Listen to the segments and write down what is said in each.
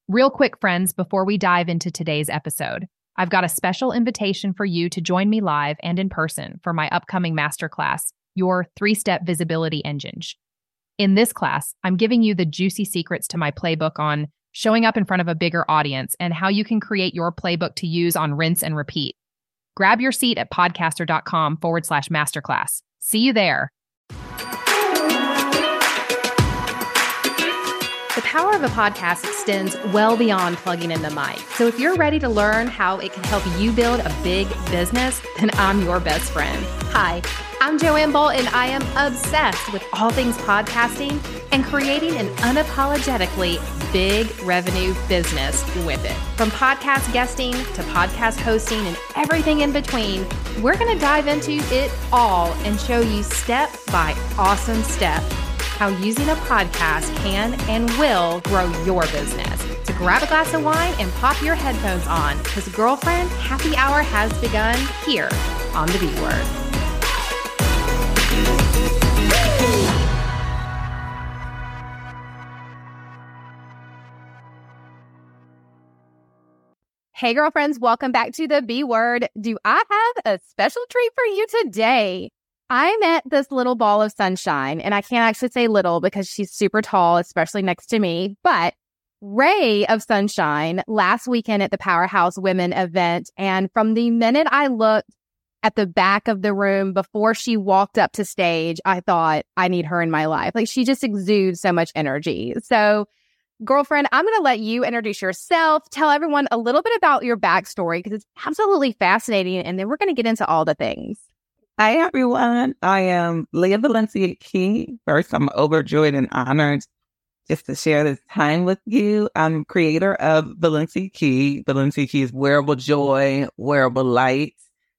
Real quick, friends, before we dive into today's episode, I've got a special invitation for you to join me live and in person for my upcoming masterclass, Your 3-Step Visibility Engine. In this class, I'm giving you the juicy secrets to my playbook on showing up in front of a bigger audience and how you can create your playbook to use on rinse and repeat. Grab your seat at podcaster.com/masterclass. See you there. The power of a podcast extends well beyond plugging in the mic. So if you're ready to learn how it can help you build a big business, then I'm your best friend. Hi, I'm Joanne Bolt, and I am obsessed with all things podcasting and creating an unapologetically big revenue business with it. From podcast guesting to podcast hosting and everything in between, we're going to dive into it all and show you step by awesome step how using a podcast can and will grow your business. So grab a glass of wine and pop your headphones on, because girlfriend, happy hour has begun here on the B Word. Hey girlfriends, welcome back to the B Word. Do I have a special treat for you today? I met this little ball of sunshine, and I can't actually say little because she's super tall, especially next to me, but ray of sunshine last weekend at the Powerhouse Women event. And from the minute I looked at the back of the room before she walked up to stage, I thought, I need her in my life. Like, she just exudes so much energy. So girlfriend, I'm going to let you introduce yourself, tell everyone a little bit about your backstory, because it's absolutely fascinating. And then we're going to get into all the things. Hi, everyone. I am Leah Valencia Key. First, I'm overjoyed and honored just to share this time with you. I'm creator of Valencia Key. Valencia Key is wearable joy, wearable light.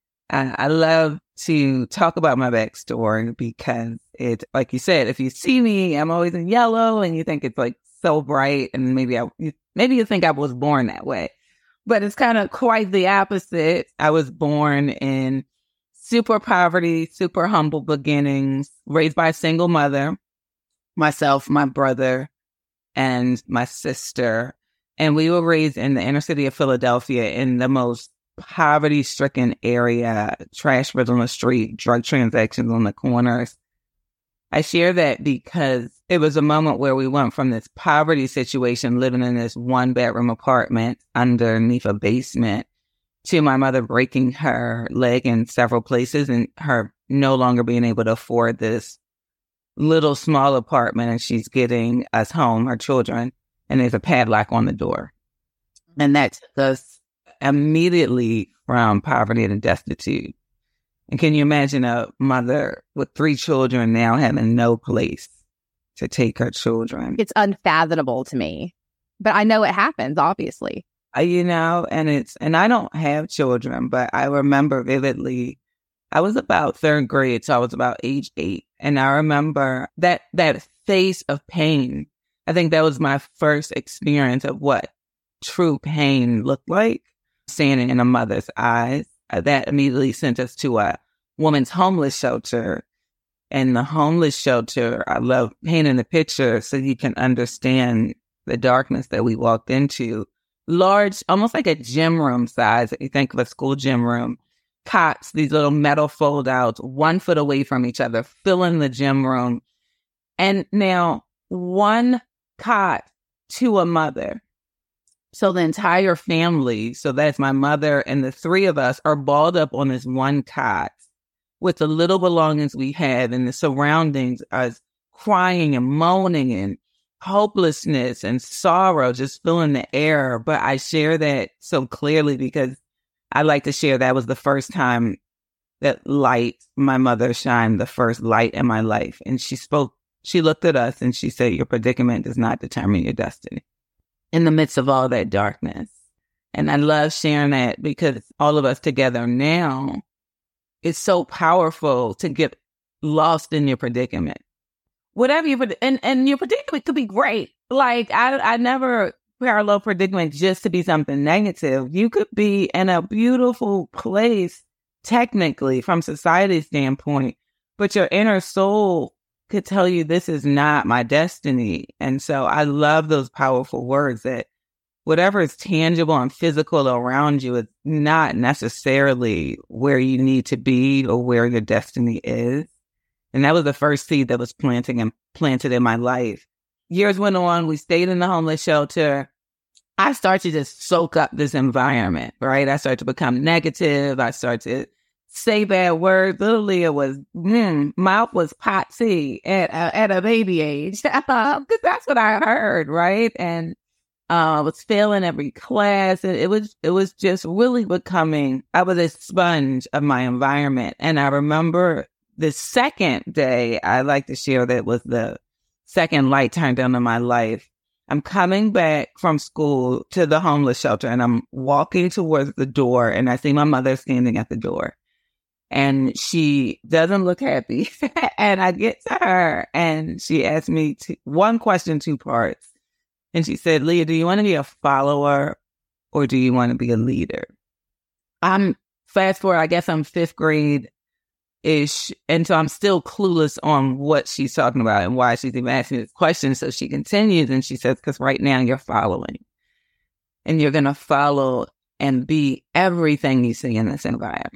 I love to talk about my backstory because it, like you said, if you see me, I'm always in yellow and you think it's like so bright, and maybe you think I was born that way, but it's kind of quite the opposite. I was born in super poverty, super humble beginnings, raised by a single mother, myself, my brother, and my sister. And we were raised in the inner city of Philadelphia in the most poverty-stricken area, trash filled on the street, drug transactions on the corners. I share that because it was a moment where we went from this poverty situation, living in this one-bedroom apartment underneath a basement, to my mother breaking her leg in several places and her no longer being able to afford this little small apartment, and she's getting us home, our children, and there's a padlock on the door. And that took us immediately from poverty to destitute. And can you imagine a mother with 3 children now having no place to take her children? It's unfathomable to me, but I know it happens, obviously. And I don't have children, but I remember vividly, I was about 3rd grade, so I was about age 8. And I remember that face of pain. I think that was my first experience of what true pain looked like, seeing it in a mother's eyes. That immediately sent us to a woman's homeless shelter. And the homeless shelter, I love painting the picture so you can understand the darkness that we walked into. Large, almost like a gym room size, if you think of a school gym room, cots, these little metal fold outs, 1 foot away from each other, filling the gym room. And now 1 cot to a mother. So the entire family, so that's my mother and the 3 of us, are balled up on this 1 cot with the little belongings we had, and the surroundings, us crying and moaning and hopelessness and sorrow just filling the air. But I share that so clearly because I like to share that was the first time that my mother shined the first light in my life. And she looked at us and she said, your predicament does not determine your destiny, in the midst of all that darkness. And I love sharing that because all of us together now, it's so powerful to get lost in your predicament. Whatever you put, and your predicament could be great. Like, I never parallel predicament just to be something negative. You could be in a beautiful place, technically, from society's standpoint, but your inner soul could tell you this is not my destiny. And so I love those powerful words that whatever is tangible and physical around you is not necessarily where you need to be or where your destiny is. And that was the first seed that was planted in my life. Years went on. We stayed in the homeless shelter. I started to just soak up this environment, right? I started to become negative. I started to say bad words. Little Leah was, mouth was potsy at a baby age. Because that's what I heard, right? And I was failing every class. And it was just really becoming, I was a sponge of my environment. And I remember the second day, I like to share that was the second light turned on in my life. I'm coming back from school to the homeless shelter and I'm walking towards the door and I see my mother standing at the door and she doesn't look happy. And I get to her and she asked me one question, 2 parts. And she said, Leah, do you want to be a follower or do you want to be a leader? I'm fast forward, I guess I'm 5th grade. Ish, and so I'm still clueless on what she's talking about and why she's even asking this question. So she continues and she says, because right now you're following and you're going to follow and be everything you see in this environment.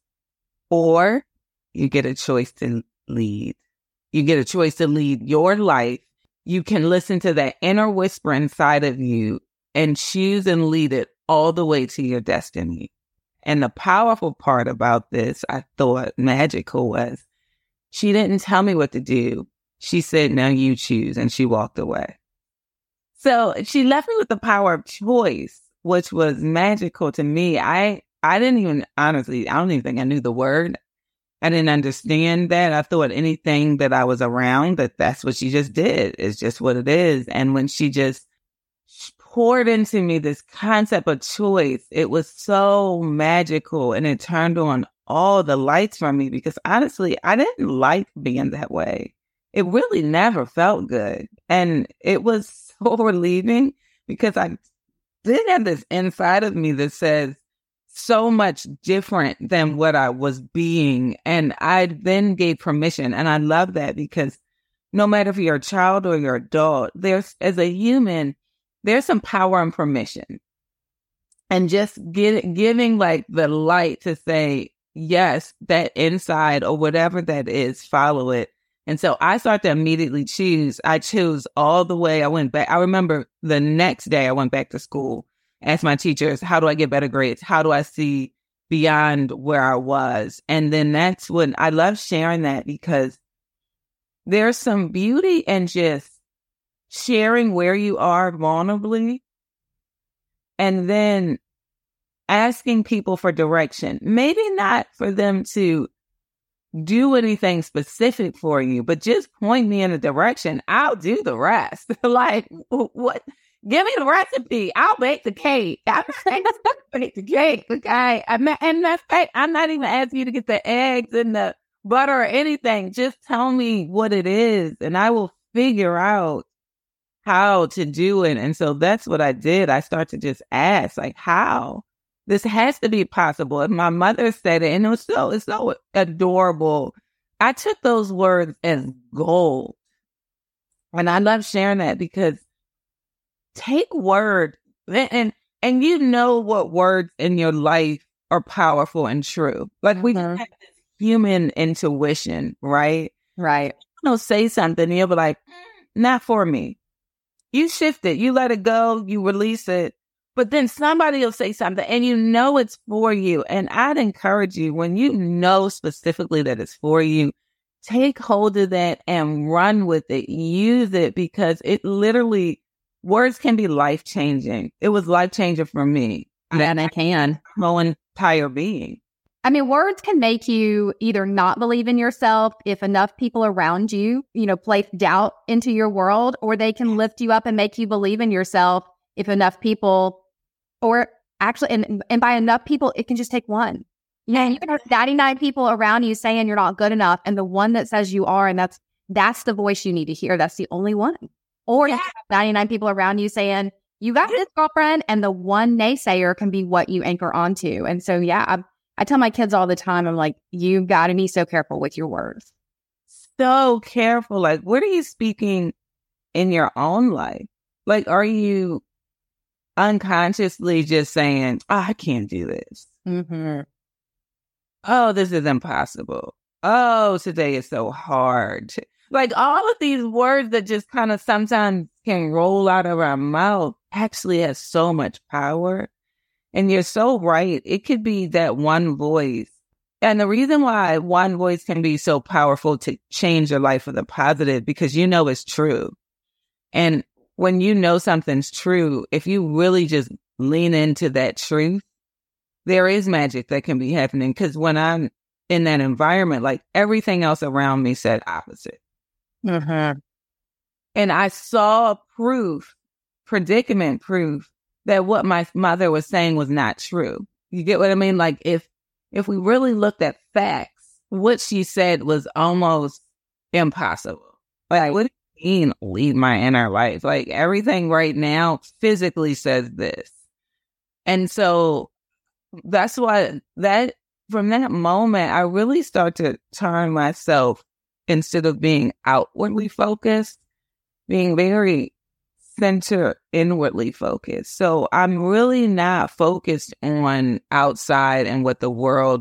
Or you get a choice to lead. You get a choice to lead your life. You can listen to that inner whisper inside of you and choose and lead it all the way to your destiny. And the powerful part about this, I thought magical, was she didn't tell me what to do. She said, no, you choose. And she walked away. So she left me with the power of choice, which was magical to me. I didn't even, honestly, I don't even think I knew the word. I didn't understand that. I thought anything that I was around, that's what she just did. It's just what it is. And when she just poured into me this concept of choice, it was so magical and it turned on all the lights from me because honestly, I didn't like being that way. It really never felt good. And it was so relieving because I did have this inside of me that says so much different than what I was being. And I then gave permission. And I love that because no matter if you're a child or you're an adult, as a human, there's some power and permission and just giving like the light to say, yes, that inside or whatever that is, follow it. And so I started to immediately choose. I chose all the way. I went back. I remember the next day I went back to school, asked my teachers, how do I get better grades? How do I see beyond where I was? And then that's when I love sharing that because there's some beauty in just sharing where you are vulnerably and then asking people for direction. Maybe not for them to do anything specific for you, but just point me in a direction. I'll do the rest. Like, what? Give me the recipe. I'll bake the cake. I'll bake the cake. Okay. And that's fact, I'm not even asking you to get the eggs and the butter or anything. Just tell me what it is and I will figure out how to do it. And so that's what I did. I started to just ask, like, how? This has to be possible. And my mother said it, and it's so adorable. I took those words as gold. And I love sharing that because take word, and you know what words in your life are powerful and true. Like we have this human intuition, right? Right. You'll say something, and you'll be like, not for me. You shift it, you let it go, you release it, but then somebody will say something and you know it's for you. And I'd encourage you, when you know specifically that it's for you, take hold of that and run with it, use it, because it literally, words can be life-changing. It was life-changing for me. And it can. My entire being. I mean, words can make you either not believe in yourself if enough people around you, place doubt into your world, or they can lift you up and make you believe in yourself if enough people, or actually, and by enough people, it can just take one. Yeah, you can have 99 people around you saying you're not good enough, and the one that says you are, and that's the voice you need to hear. That's the only one. Or you have 99 people around you saying, you got this, girlfriend, and the one naysayer can be what you anchor onto. And so, I tell my kids all the time, I'm like, you got to be so careful with your words. So careful. Like, what are you speaking in your own life? Like, are you unconsciously just saying, oh, I can't do this. Mm-hmm. Oh, this is impossible. Oh, today is so hard. Like all of these words that just kind of sometimes can roll out of our mouth actually has so much power. And you're so right. It could be that one voice. And the reason why one voice can be so powerful to change your life for the positive, because you know it's true. And when you know something's true, if you really just lean into that truth, there is magic that can be happening. Because when I'm in that environment, like everything else around me said opposite. Mm-hmm. And I saw predicament proof that what my mother was saying was not true. You get what I mean? Like if we really looked at facts, what she said was almost impossible. Like, what do you mean lead my inner life? Like everything right now physically says this. And so that's why from that moment, I really start to turn myself, instead of being outwardly focused, being very center inwardly focused. So I'm really not focused on outside and what the world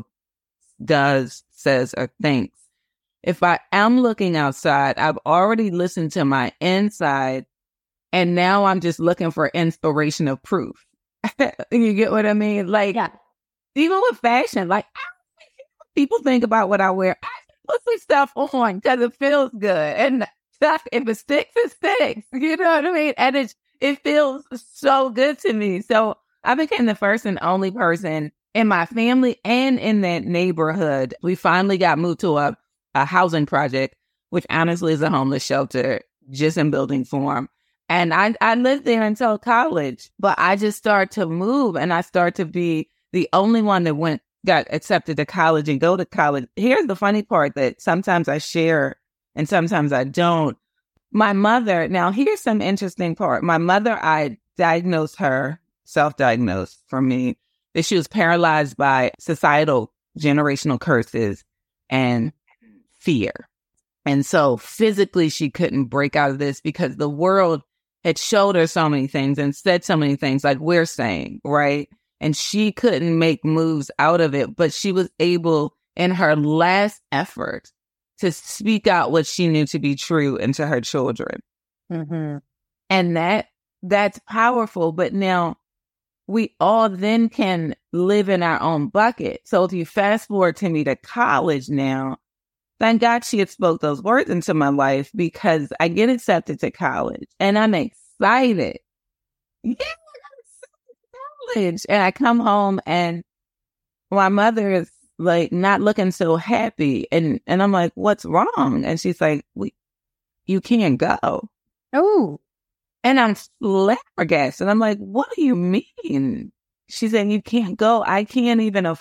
does, says, or thinks. If I am looking outside, I've already listened to my inside, and now I'm just looking for inspiration of proof. You get what I mean? Like, yeah. Even with fashion, like people think about what I wear. I put some stuff on because it feels good, and stuff, if it sticks, it sticks. You know what I mean? And it feels so good to me. So I became the first and only person in my family and in that neighborhood. We finally got moved to a housing project, which honestly is a homeless shelter, just in building form. And I lived there until college, but I just started to move, and I started to be the only one that got accepted to college and go to college. Here's the funny part that sometimes I share and sometimes I don't. My mother, now here's some interesting part. My mother, I diagnosed her, self-diagnosed for me, that she was paralyzed by societal generational curses and fear. And so physically she couldn't break out of this because the world had showed her so many things and said so many things like we're saying, right? And she couldn't make moves out of it, but she was able in her last effort to speak out what she knew to be true into her children. Mm-hmm. And that's powerful. But now we all then can live in our own bucket. So if you fast forward to me to college now, thank God she had spoke those words into my life, because I get accepted to college and I'm excited. Yeah, college. And I come home and my mother is like not looking so happy. And I'm like, what's wrong? And she's like, you can't go. Oh. And I'm flabbergasted. And I'm like, what do you mean? She said, you can't go. I couldn't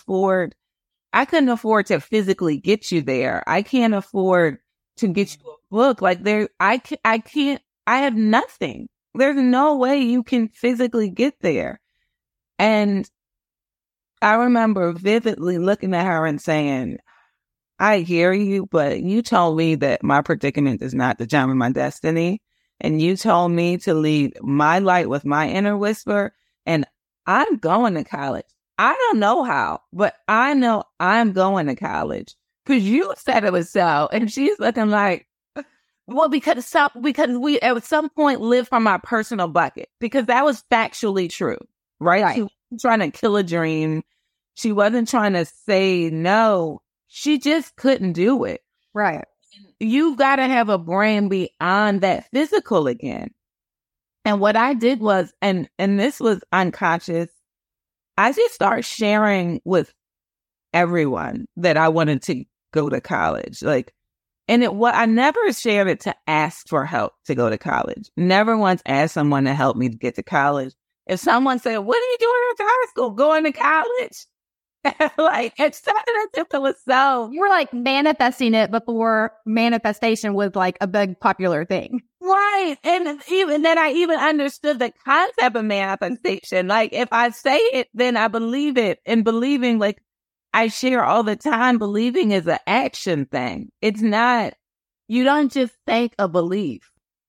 afford to physically get you there. I can't afford to get you a book. Like I have nothing. There's no way you can physically get there. And I remember vividly looking at her and saying, I hear you, but you told me that my predicament does not determine my destiny. And you told me to lead my light with my inner whisper. And I'm going to college. I don't know how, but I know I'm going to college because you said it was so. And she's looking like, well, because we at some point lived from our personal bucket, because that was factually true, right? She wasn't trying to kill a dream. She wasn't trying to say no. She just couldn't do it. Right. You've got to have a brain beyond that physical again. And what I did was, and this was unconscious, I just started sharing with everyone that I wanted to go to college. I never shared it to ask for help to go to college. Never once asked someone to help me to get to college. If someone said, what are you doing after high school? Going to college? It started as if it was so. You were like manifesting it before manifestation was like a big popular thing. Right. And even then I even understood the concept of manifestation. Like if I say it, then I believe it. And believing, like I share all the time, believing is an action thing. It's not, you don't just think a belief.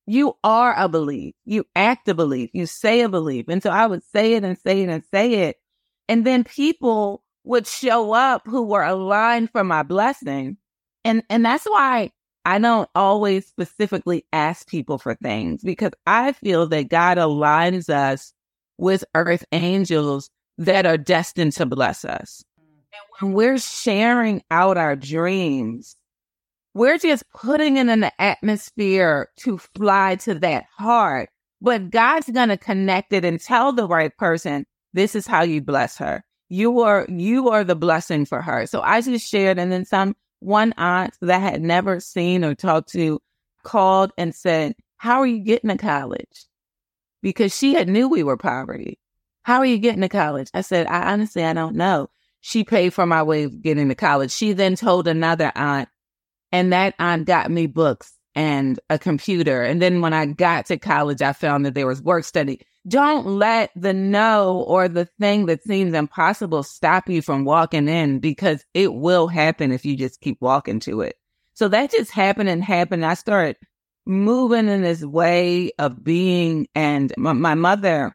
you are a belief. You act a belief. You say a belief. And so I would say it and say it and say it. And then people would show up who were aligned for my blessing. And that's why I don't always specifically ask people for things, because I feel that God aligns us with earth angels that are destined to bless us. And when we're sharing out our dreams, we're just putting it in the atmosphere to fly to that heart. But God's going to connect it and tell the right person, this is how you bless her. You are the blessing for her. So I just shared, and then one aunt that I had never seen or talked to called and said, how are you getting to college? Because she had knew we were poverty. How are you getting to college? I said, I don't know. She paid for my way of getting to college. She then told another aunt, and that aunt got me books and a computer. And then when I got to college, I found that there was work study. Don't let the no or the thing that seems impossible stop you from walking in, because it will happen if you just keep walking to it. So that just happened. I started moving in this way of being. And my mother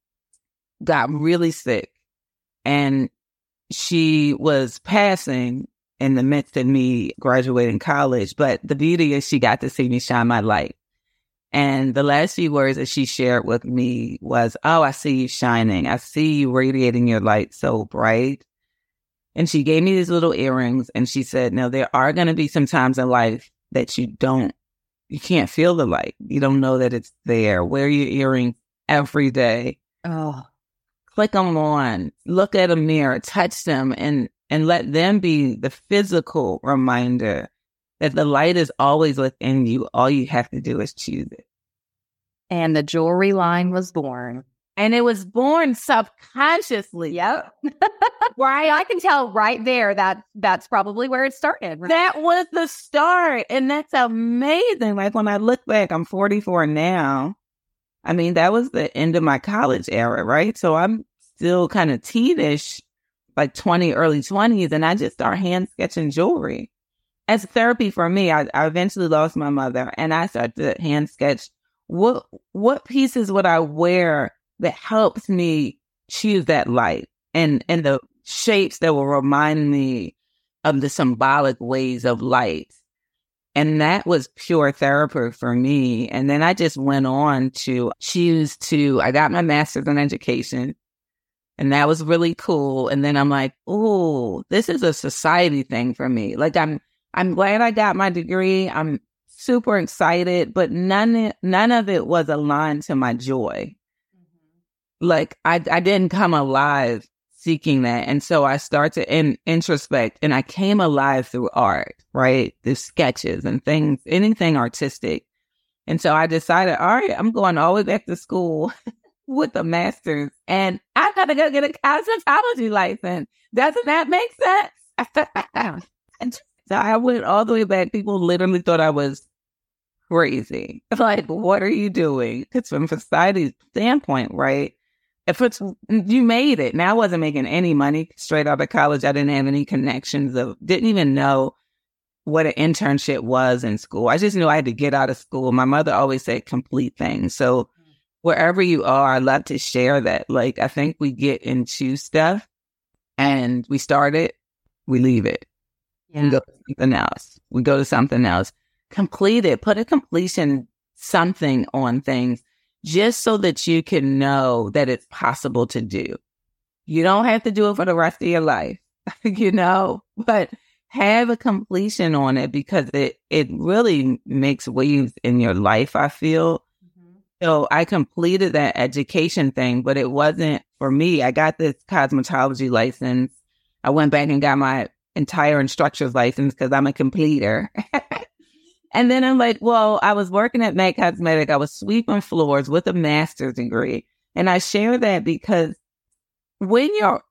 got really sick, and she was passing in the midst of me graduating college. But the beauty is she got to see me shine my light. And the last few words that she shared with me was, oh, I see you shining. I see you radiating your light so bright. And she gave me these little earrings, and she said, no, there are going to be some times in life that you can't feel the light. You don't know that it's there. Wear your earrings every day. Oh, click them on, look at a mirror, touch them, and let them be the physical reminder that the light is always within you. All you have to do is choose it. And the jewelry line was born. And it was born subconsciously. Yep. Right. I can tell right there that that's probably where it started. Right? That was the start. And that's amazing. Like when I look back, I'm 44 now. I mean, that was the end of my college era, right? So I'm still kind of teenish, like 20, early 20s. And I just started hand sketching jewelry. As therapy for me, I eventually lost my mother, and I started to hand sketch what pieces would I wear that helps me choose that light, and the shapes that will remind me of the symbolic ways of light. And that was pure therapy for me. And then I just went on to I got my master's in education, and that was really cool. And then I'm like, oh, this is a society thing for me. Like I'm glad I got my degree. I'm super excited, but none of it was aligned to my joy. Mm-hmm. Like I didn't come alive seeking that. And so I started to introspect, and I came alive through art, right? The sketches and things, anything artistic. And so I decided, all right, I'm going all the way back to school with a master's, and I got to go get a cosmetology license. Doesn't that make sense? So I went all the way back. People literally thought I was crazy. Like, what are you doing? It's from society's standpoint, right? You made it. Now I wasn't making any money straight out of college. I didn't have any connections, didn't even know what an internship was in school. I just knew I had to get out of school. My mother always said complete things. So wherever you are, I love to share that. Like, I think we get into stuff and we start it, we leave it. Yeah. We go to something else. We go to something else. Complete it. Put a completion something on things just so that you can know that it's possible to do. You don't have to do it for the rest of your life, but have a completion on it, because it really makes waves in your life, I feel. Mm-hmm. So I completed that education thing, but it wasn't for me. I got this cosmetology license. I went back and got my entire instructor's license because I'm a completer. And then I'm like, well, I was working at MAC Cosmetic. I was sweeping floors with a master's degree. And I share that because when you're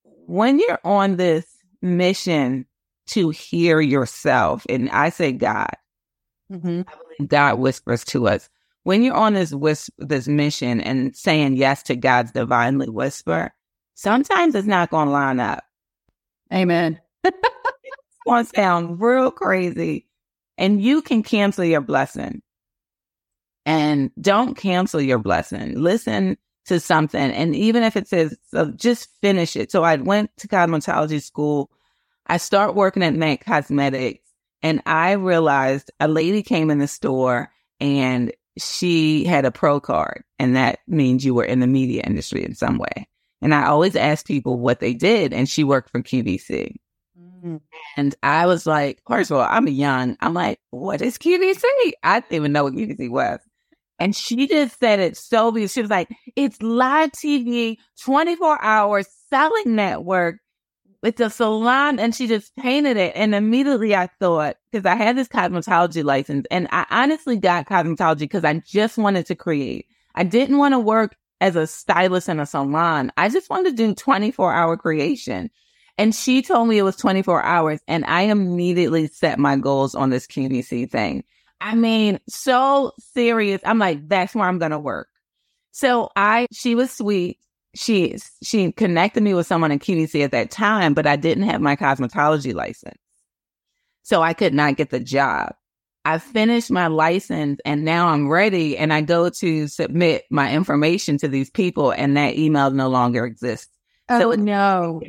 on this mission to hear yourself, and I say God, mm-hmm. I believe God whispers to us. When you're on this mission and saying yes to God's divinely whisper, sometimes it's not going to line up. Amen. It's going to sound real crazy, and you can cancel your blessing. And don't cancel your blessing. Listen to something. And even if it says, so just finish it. So I went to cosmetology school. I start working at MAC Cosmetics, and I realized a lady came in the store and she had a pro card, and that means you were in the media industry in some way. And I always ask people what they did, and she worked for QVC. Mm-hmm. And I was like, first of all, I'm young. I'm like, what is QVC? I didn't even know what QVC was. And she just said it so beautiful. She was like, it's live TV, 24 hours, selling network. It's a salon, and she just painted it. And immediately I thought, because I had this cosmetology license, and I honestly got cosmetology because I just wanted to create. I didn't want to work as a stylist in a salon. I just wanted to do 24-hour creation. And she told me it was 24 hours, and I immediately set my goals on this QVC thing. I mean, so serious. I'm like, that's where I'm going to work. So she was sweet. She connected me with someone in QVC at that time, but I didn't have my cosmetology license. So I could not get the job. I finished my license, and now I'm ready, and I go to submit my information to these people, and that email no longer exists. Oh, no.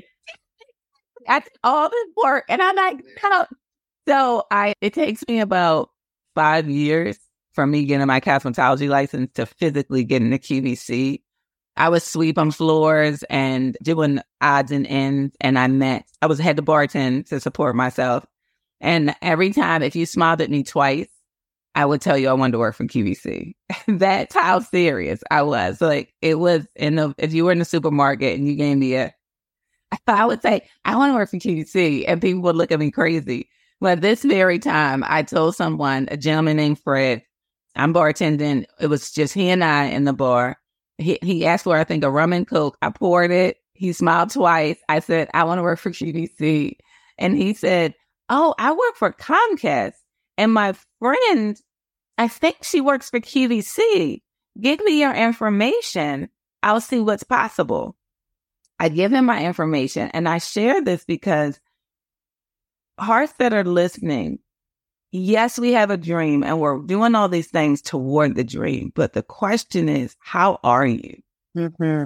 I did all this work, and I'm like, no. So it takes me about 5 years from me getting my cosmetology license to physically getting the QVC. I was sweeping floors and doing odds and ends, and I was head to bartend to support myself. And every time, if you smiled at me twice, I would tell you I wanted to work for QVC. That's how serious I was. Like, it was if you were in the supermarket and you gave me I would say, I want to work for QVC, and people would look at me crazy. But this very time, I told someone, a gentleman named Fred, I'm bartending. It was just he and I in the bar. He asked for, I think, a rum and Coke. I poured it. He smiled twice. I said, I want to work for QVC. And he said, oh, I work for Comcast. And my friend, I think she works for QVC. Give me your information. I'll see what's possible. I give him my information. And I share this because hearts that are listening, yes, we have a dream and we're doing all these things toward the dream. But the question is, how are you? Mm-hmm.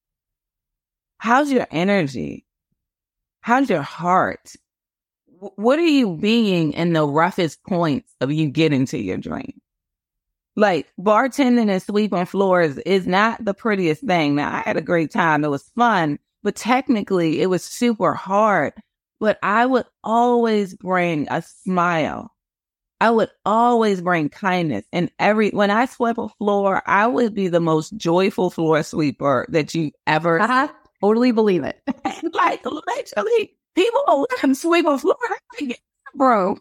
How's your energy? How's your heart? What are you being in the roughest points of you getting to your dream? Like, bartending and sweeping floors is not the prettiest thing. Now, I had a great time. It was fun, but technically it was super hard. But I would always bring a smile. I would always bring kindness. And when I swept a floor, I would be the most joyful floor sweeper that you ever. I totally believe it. Like, literally, people will let him sweep a floor. Bro.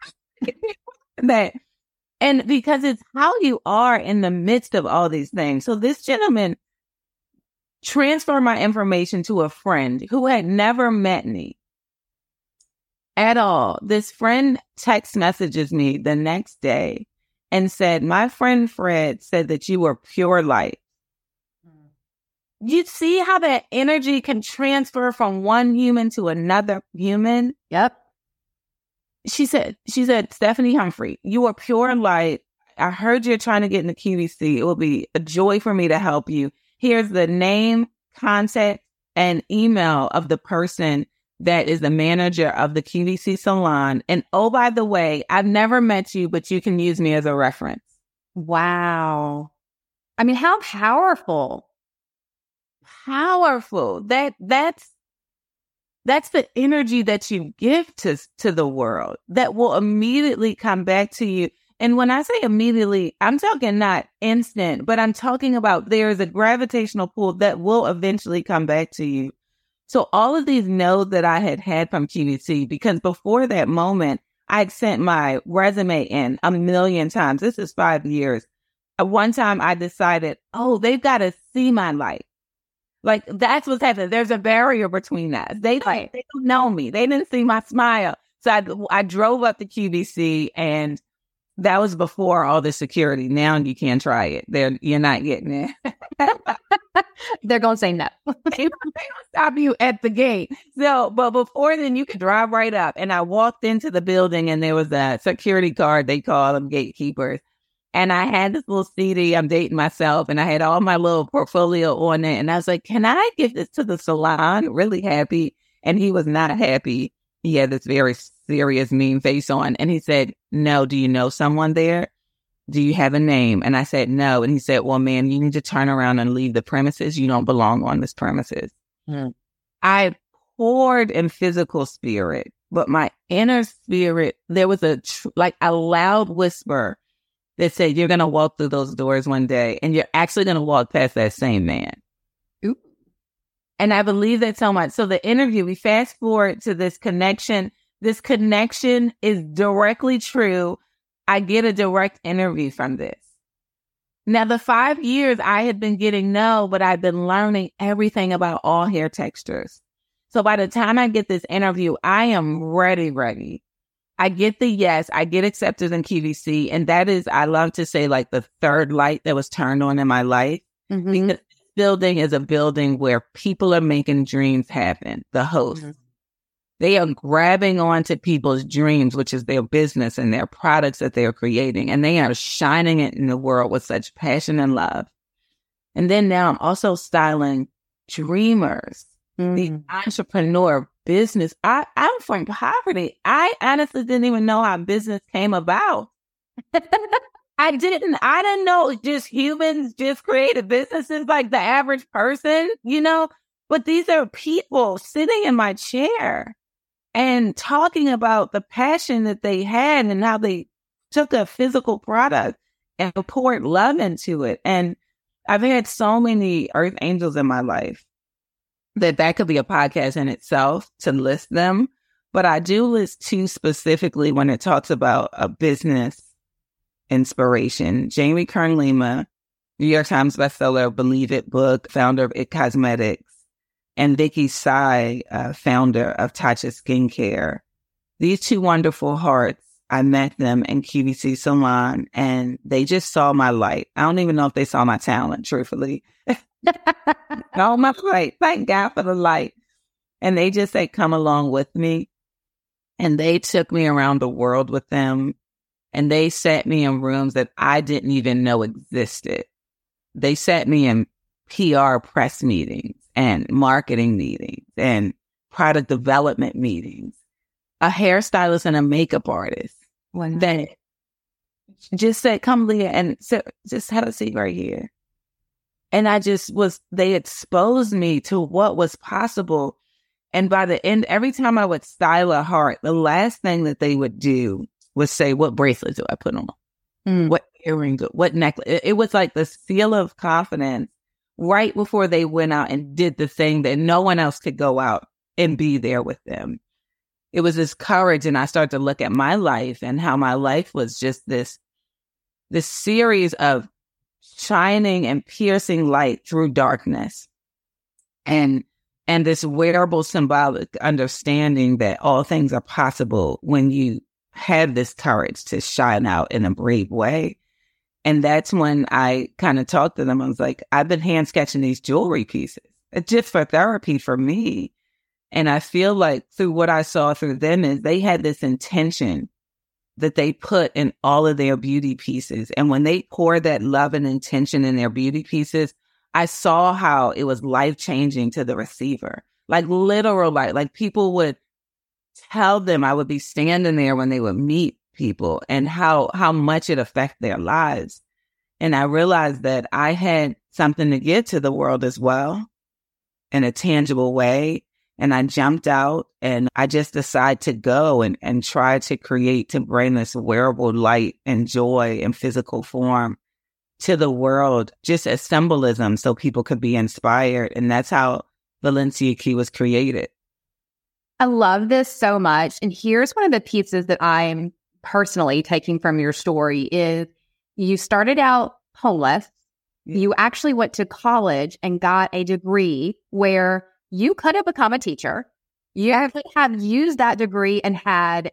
And because it's how you are in the midst of all these things. So this gentleman transferred my information to a friend who had never met me at all. This friend text messages me the next day and said, my friend Fred said that you were pure light. You see how that energy can transfer from one human to another human? Yep. She said, Stephanie Humphrey, you are pure light. I heard you're trying to get into QVC. It will be a joy for me to help you. Here's the name, contact, and email of the person that is the manager of the QVC salon. And oh, by the way, I've never met you, but you can use me as a reference. Wow. I mean, how powerful. Powerful. That's the energy that you give to the world that will immediately come back to you. And when I say immediately, I'm talking not instant, but I'm talking about there's a gravitational pull that will eventually come back to you. So all of these no's that I had from QVC, because before that moment, I'd sent my resume in 1 million times. This is 5 years. One time I decided, they've got to see my light. Like, that's what's happening. There's a barrier between us. They don't know me. They didn't see my smile. So I drove up to QVC, and that was before all the security. Now you can't try it. You're not getting it. They're going to say no. They don't stop you at the gate. So, but before then, you could drive right up. And I walked into the building, and there was a security guard. They call them gatekeepers. And I had this little CD, I'm dating myself, and I had all my little portfolio on it. And I was like, can I give this to the salon? Really happy. And he was not happy. He had this very serious, mean face on. And he said, no, do you know someone there? Do you have a name? And I said, no. And he said, well, man, you need to turn around and leave the premises. You don't belong on this premises. I poured in physical spirit, but my inner spirit, there was a loud whisper that said, you're going to walk through those doors one day and you're actually going to walk past that same man. Ooh. And I believe that so much. So the interview, we fast forward to this connection. This connection is directly true. I get a direct interview from this. Now, the 5 years I had been getting no, but I've been learning everything about all hair textures. So by the time I get this interview, I am ready. I get the yes, I get accepted in QVC. And that is, I love to say, like the third light that was turned on in my life. Mm-hmm. Because this building is a building where people are making dreams happen. The hosts. Mm-hmm. They are grabbing onto people's dreams, which is their business and their products that they are creating. And they are shining it in the world with such passion and love. And then now I'm also styling dreamers, the entrepreneur business. I'm from poverty. I honestly didn't even know how business came about. I didn't know just humans just created businesses like the average person, but these are people sitting in my chair and talking about the passion that they had and how they took a physical product and poured love into it. And I've had so many earth angels in my life that could be a podcast in itself to list them. But I do list two specifically when it talks about a business inspiration. Jamie Kern-Lima, New York Times bestseller, Believe It book, founder of It Cosmetics, and Vicky Tsai, founder of Tatcha Skincare. These two wonderful hearts, I met them in QVC Salon, and they just saw my light. I don't even know if they saw my talent, truthfully. Oh, my light. Thank God for the light. And they just said, come along with me. And they took me around the world with them. And they sat me in rooms that I didn't even know existed. They sat me in PR press meetings and marketing meetings and product development meetings. A hairstylist and a makeup artist that just said, come, Leah, and so just have a seat right here. And they exposed me to what was possible. And by the end, every time I would style a heart, the last thing that they would do was say, what bracelet do I put on? What earring, what necklace? It was like the seal of confidence right before they went out and did the thing that no one else could go out and be there with them. It was this courage. And I started to look at my life and how my life was just this series of shining and piercing light through darkness. And this wearable symbolic understanding that all things are possible when you have this courage to shine out in a brave way. And that's when I kind of talked to them. I was like, I've been hand sketching these jewelry pieces just for therapy for me. And I feel like through what I saw through them is they had this intention that they put in all of their beauty pieces. And when they poured that love and intention in their beauty pieces, I saw how it was life-changing to the receiver. Like literal life. Like people would tell them, I would be standing there when they would meet people and how much it affected their lives. And I realized that I had something to give to the world as well in a tangible way. And I jumped out and I just decided to go and try to create, to bring this wearable light and joy in physical form to the world, just as symbolism so people could be inspired. And that's how Valencia Key was created. I love this so much. And here's one of the pieces that I'm personally taking from your story is you started out homeless. Yeah. You actually went to college and got a degree where you could have become a teacher. You could have used that degree and had,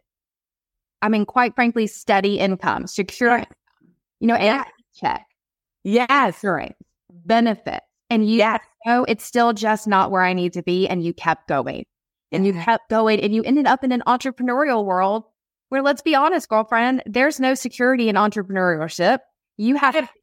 quite frankly, steady income, secure income, and check. Yes. Insurance, benefits. And you know it's still just not where I need to be. And you kept going. And you kept going. And you ended up in an entrepreneurial world where, let's be honest, girlfriend, there's no security in entrepreneurship. You have to,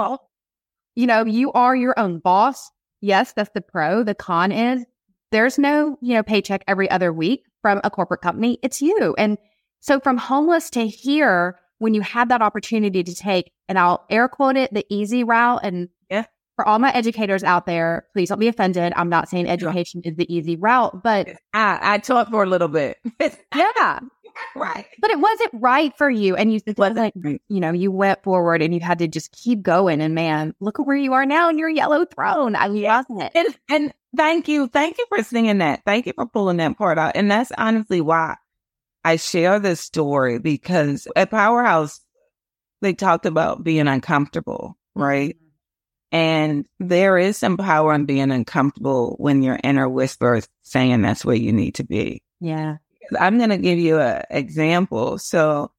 you are your own boss. Yes, that's the pro. The con is there's no, paycheck every other week from a corporate company. It's you. And so from homeless to here, when you have that opportunity to take, and I'll air quote it, the easy route. And for all my educators out there, please don't be offended. I'm not saying education is the easy route, but I taught for a little bit. Yeah. Right. But it wasn't right for you. And you you went forward and you had to just keep going. And man, look at where you are now in your yellow throne. I love it. And thank you. Thank you for singing that. Thank you for pulling that part out. And that's honestly why I share this story, because at Powerhouse, they talked about being uncomfortable, right? Mm-hmm. And there is some power in being uncomfortable when your inner whisper is saying that's where you need to be. Yeah. I'm going to give you an example. So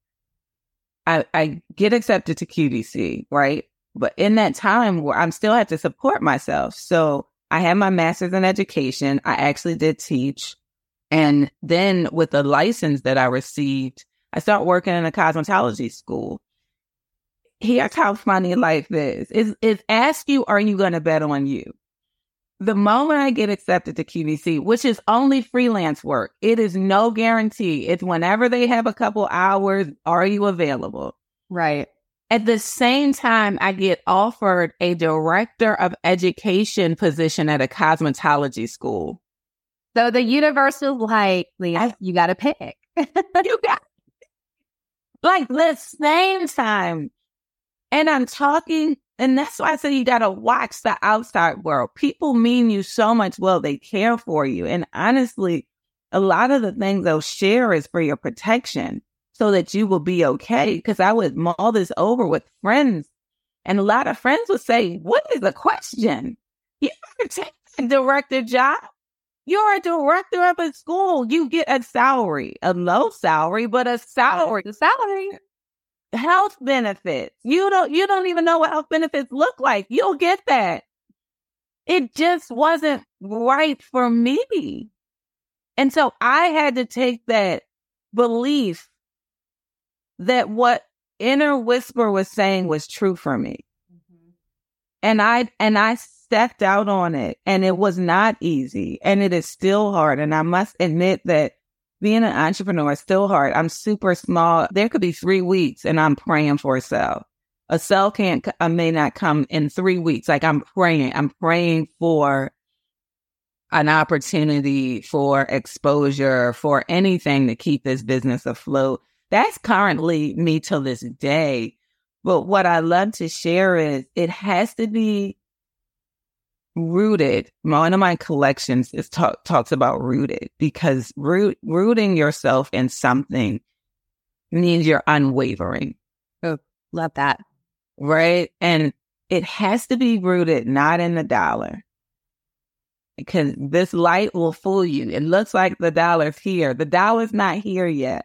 I get accepted to QVC, right? But in that time where I'm still have to support myself. So I had my master's in education. I actually did teach. And then with the license that I received, I started working in a cosmetology school. Here's how funny life is. Is ask you, are you going to bet on you? The moment I get accepted to QVC, which is only freelance work, it is no guarantee. It's whenever they have a couple hours, are you available? Right. At the same time, I get offered a director of education position at a cosmetology school. So the universe is like, Leah, you got to pick. You got like the same time. And I'm talking, and that's why I say you got to watch the outside world. People mean you so much well. They care for you. And honestly, a lot of the things they'll share is for your protection so that you will be okay. Because I would mull this over with friends. And a lot of friends would say, what is the question? You ever take a director job? You're a director of a school. You get a salary, a low salary, but a salary. The salary. Health benefits. You don't even know what health benefits look like. You'll get that. It just wasn't right for me. And so I had to take that belief that what inner whisper was saying was true for me. Mm-hmm. And I stepped out on it, and it was not easy, and it is still hard. And I must admit that being an entrepreneur is still hard. I'm super small. There could be 3 weeks and I'm praying for a sale. A sale may not come in 3 weeks. Like I'm praying for an opportunity, for exposure, for anything to keep this business afloat. That's currently me till this day. But what I love to share is it has to be rooted. One of my collections is talks about rooted, because rooting yourself in something means you're unwavering. Oh, love that. Right? And it has to be rooted not in the dollar, because this light will fool you. It looks like the dollar's here. The dollar's not here yet.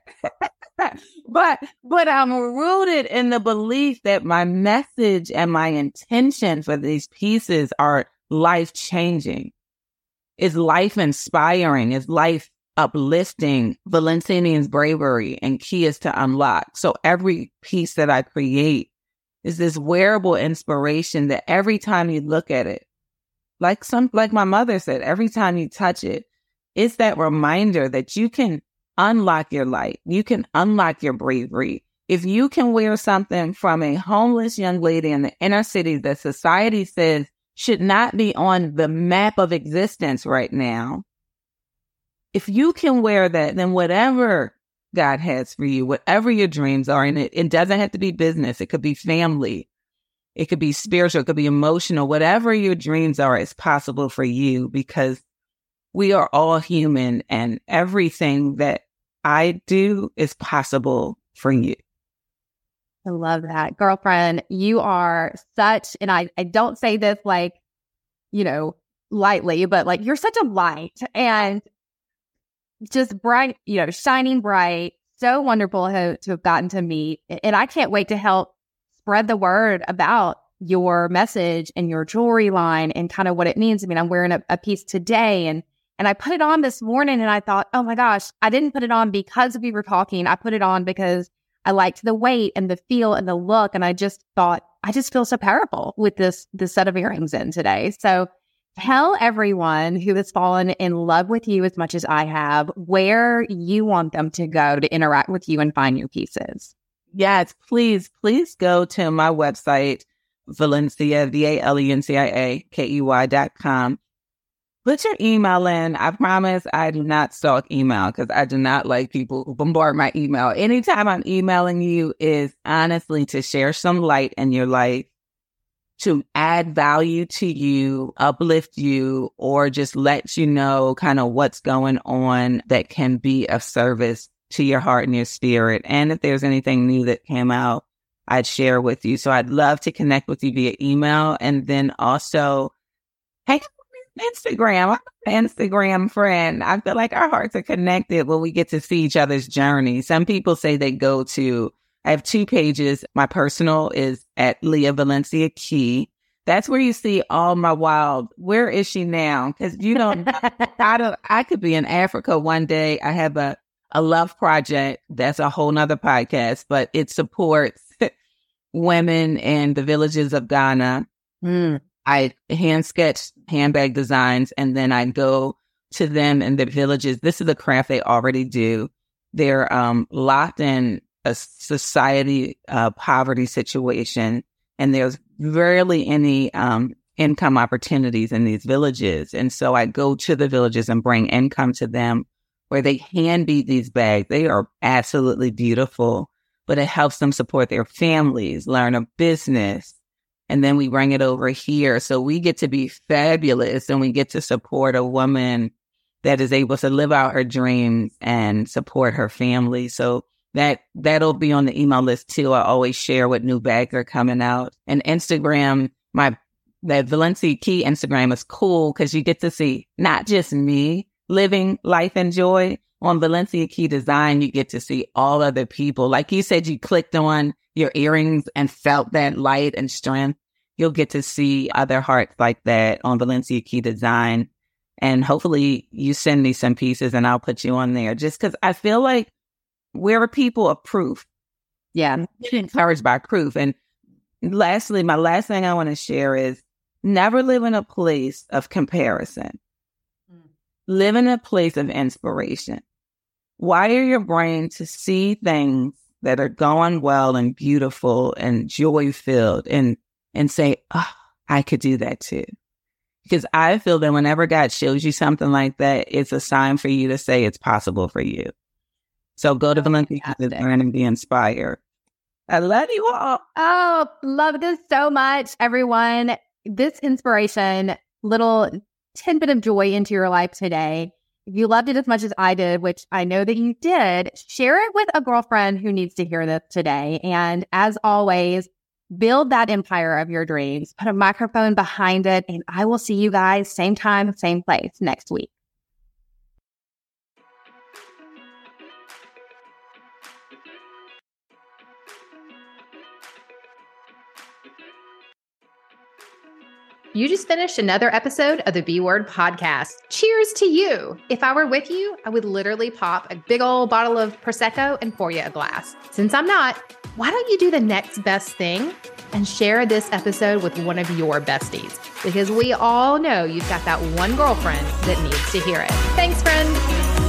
But I'm rooted in the belief that my message and my intention for these pieces are life-changing, is life-inspiring, is life-uplifting, Valentinian's bravery, and key is to unlock. So every piece that I create is this wearable inspiration that every time you look at it, like my mother said, every time you touch it, it's that reminder that you can unlock your light. You can unlock your bravery. If you can wear something from a homeless young lady in the inner city that society says should not be on the map of existence right now, if you can wear that, then whatever God has for you, whatever your dreams are, and it doesn't have to be business. It could be family. It could be spiritual. It could be emotional. Whatever your dreams are, it's possible for you, because we are all human, and everything that I do is possible for you. I love that. Girlfriend, you are such, and I don't say this like, lightly, but like you're such a light and just bright, shining bright. So wonderful to have gotten to meet. And I can't wait to help spread the word about your message and your jewelry line and kind of what it means. I mean, I'm wearing a piece today, and I put it on this morning and I thought, oh my gosh, I didn't put it on because we were talking. I put it on because I liked the weight and the feel and the look. And I just thought I just feel so powerful with this set of earrings in today. So tell everyone who has fallen in love with you as much as I have, where you want them to go to interact with you and find your pieces. Yes, please go to my website, Valencia, VALENCIAKEY.com. Put your email in. I promise I do not stalk email because I do not like people who bombard my email. Anytime I'm emailing you is honestly to share some light in your life, to add value to you, uplift you, or just let you know kind of what's going on that can be of service to your heart and your spirit. And if there's anything new that came out, I'd share with you. So I'd love to connect with you via email. And then also, hang out with Instagram. I'm an Instagram friend. I feel like our hearts are connected when we get to see each other's journey. Some people say they go to, I have 2 pages. My personal is at Leah Valencia Key. That's where you see all my wild. Where is she now? Because you know, I could be in Africa one day. I have a love project. That's a whole nother podcast, but it supports women in the villages of Ghana. I hand sketch handbag designs, and then I go to them in the villages. This is a craft they already do. They're locked in a society poverty situation, and there's rarely any income opportunities in these villages. And so I go to the villages and bring income to them, where they hand bead these bags. They are absolutely beautiful, but it helps them support their families, learn a business. And then we bring it over here. So we get to be fabulous, and we get to support a woman that is able to live out her dreams and support her family. So that'll be on the email list too. I always share what new bags are coming out. And Instagram, that Valencia Key Instagram is cool because you get to see not just me living life and joy. On Valencia Key Design, you get to see all other people. Like you said, you clicked on your earrings and felt that light and strength. You'll get to see other hearts like that on Valencia Key Design. And hopefully you send me some pieces and I'll put you on there, just because I feel like we're a people of proof. Yeah. Get encouraged by proof. And lastly, my last thing I want to share is never live in a place of comparison. Live in a place of inspiration. Wire your brain to see things that are going well and beautiful and joy-filled and say, oh, I could do that too. Because I feel that whenever God shows you something like that, it's a sign for you to say it's possible for you. So go to Valencia and be inspired. I love you all. Oh, love this so much, everyone. This inspiration, little tidbit of joy into your life today. If you loved it as much as I did, which I know that you did, share it with a girlfriend who needs to hear this today. And as always, build that empire of your dreams. Put a microphone behind it. And I will see you guys same time, same place next week. You just finished another episode of the B Word podcast. Cheers to you. If I were with you, I would literally pop a big old bottle of Prosecco and pour you a glass. Since I'm not, why don't you do the next best thing and share this episode with one of your besties? Because we all know you've got that one girlfriend that needs to hear it. Thanks, friend.